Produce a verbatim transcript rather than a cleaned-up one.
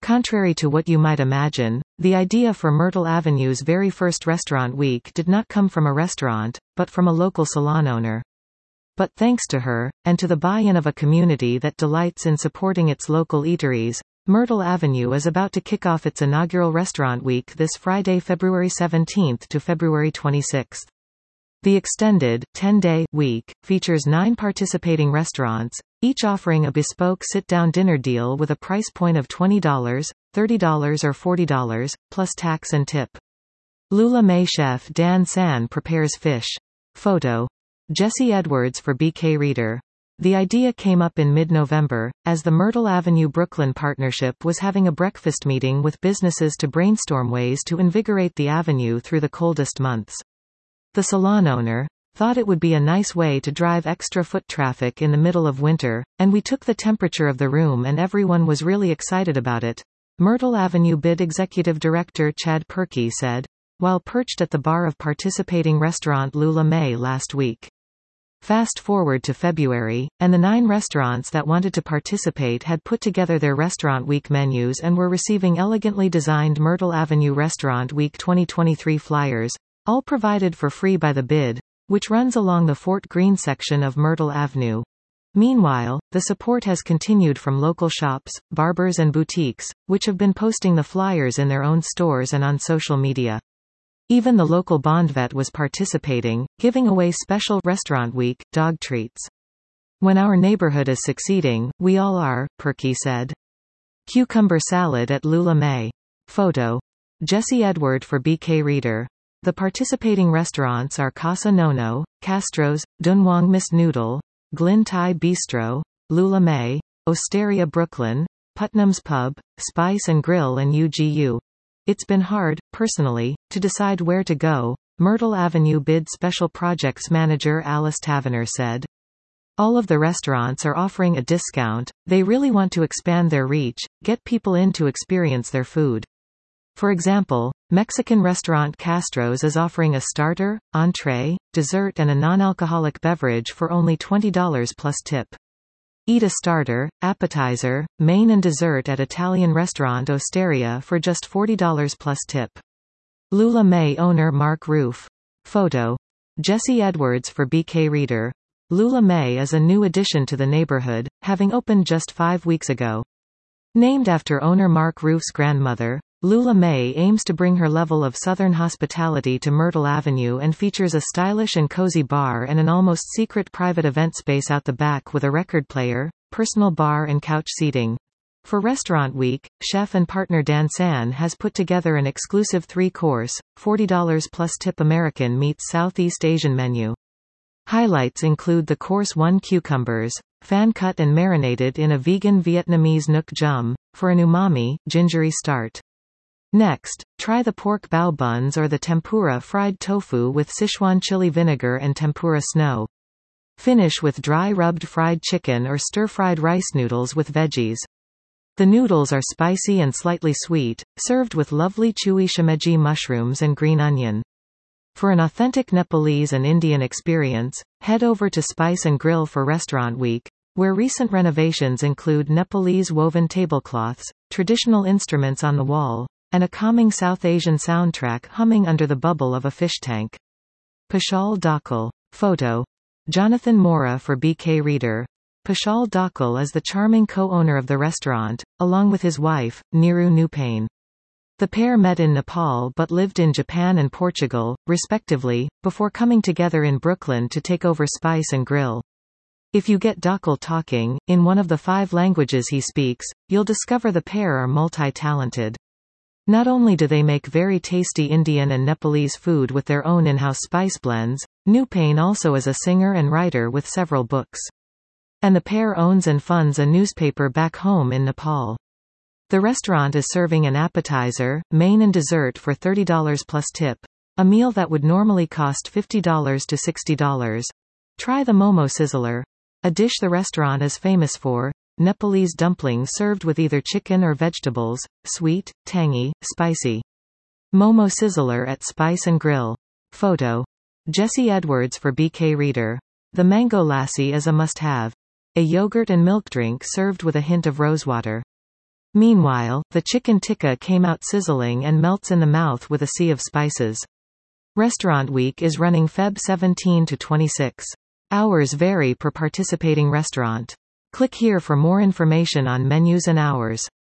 Contrary to what you might imagine, the idea for Myrtle Avenue's very first restaurant week did not come from a restaurant, but from a local salon owner. But thanks to her, and to the buy-in of a community that delights in supporting its local eateries, Myrtle Avenue is about to kick off its inaugural restaurant week this Friday, February seventeenth to February twenty-sixth. The extended, ten-day week features nine participating restaurants, each offering a bespoke sit-down dinner deal with a price point of twenty dollars, thirty dollars or forty dollars, plus tax and tip. Lula May chef Dan San prepares fish. Photo. Jesse Edwards for B K Reader. The idea came up in mid-November, as the Myrtle Avenue Brooklyn Partnership was having a breakfast meeting with businesses to brainstorm ways to invigorate the avenue through the coldest months. The salon owner thought it would be a nice way to drive extra foot traffic in the middle of winter, and we took the temperature of the room and everyone was really excited about it, Myrtle Avenue B I D Executive Director Chad Perkey said, while perched at the bar of participating restaurant Lula May last week. Fast forward to February, and the nine restaurants that wanted to participate had put together their Restaurant Week menus and were receiving elegantly designed Myrtle Avenue Restaurant Week twenty twenty-three flyers, all provided for free by the B I D, which runs along the Fort Greene section of Myrtle Avenue. Meanwhile, the support has continued from local shops, barbers and boutiques, which have been posting the flyers in their own stores and on social media. Even the local Bondvet was participating, giving away special Restaurant Week dog treats. When our neighborhood is succeeding, we all are, Perkey said. Cucumber salad at Lula May. Photo. Jesse Edward for B K Reader. The participating restaurants are Casa Nono, Castro's, Dunhuang Miss Noodle, Glyn Thai Bistro, Lula May, Osteria Brooklyn, Putnam's Pub, Spice and Grill and U G U. It's been hard, personally, to decide where to go, Myrtle Avenue B I D Special Projects Manager Alice Taverner said. All of the restaurants are offering a discount, they really want to expand their reach, get people in to experience their food. For example, Mexican restaurant Castro's is offering a starter, entree, dessert and a non-alcoholic beverage for only twenty dollars plus tip. Eat a starter, appetizer, main and dessert at Italian restaurant Osteria for just forty dollars plus tip. Lula May owner Mark Roof. Photo. Jesse Edwards for B K Reader. Lula May is a new addition to the neighborhood, having opened just five weeks ago. Named after owner Mark Roof's grandmother, Lula May aims to bring her level of Southern hospitality to Myrtle Avenue and features a stylish and cozy bar and an almost secret private event space out the back with a record player, personal bar and couch seating. For Restaurant Week, chef and partner Dan San has put together an exclusive three-course, forty dollars plus tip American meets Southeast Asian menu. Highlights include the Course one cucumbers, fan-cut and marinated in a vegan Vietnamese nuoc jum, for an umami, gingery start. Next, try the pork bao buns or the tempura fried tofu with Sichuan chili vinegar and tempura snow. Finish with dry rubbed fried chicken or stir-fried rice noodles with veggies. The noodles are spicy and slightly sweet, served with lovely chewy shimeji mushrooms and green onion. For an authentic Nepalese and Indian experience, head over to Spice and Grill for Restaurant Week, where recent renovations include Nepalese woven tablecloths, traditional instruments on the wall, and a calming South Asian soundtrack humming under the bubble of a fish tank. Pashal Dakal. Photo. Jonathan Mora for B K Reader. Pashal Dakal is the charming co-owner of the restaurant, along with his wife, Niru Nupain. The pair met in Nepal but lived in Japan and Portugal, respectively, before coming together in Brooklyn to take over Spice and Grill. If you get Dakal talking, in one of the five languages he speaks, you'll discover the pair are multi-talented. Not only do they make very tasty Indian and Nepalese food with their own in-house spice blends, Nupain also is a singer and writer with several books. And the pair owns and funds a newspaper back home in Nepal. The restaurant is serving an appetizer, main and dessert for thirty dollars plus tip, a meal that would normally cost fifty dollars to sixty dollars. Try the Momo Sizzler, a dish the restaurant is famous for. Nepalese dumplings served with either chicken or vegetables, sweet, tangy, spicy. Momo Sizzler at Spice and Grill. Photo. Jesse Edwards for B K Reader. The Mango Lassi is a must-have. A yogurt and milk drink served with a hint of rosewater. Meanwhile, the chicken tikka came out sizzling and melts in the mouth with a sea of spices. Restaurant Week is running February seventeenth to twenty-sixth. Hours vary per participating restaurant. Click here for more information on menus and hours.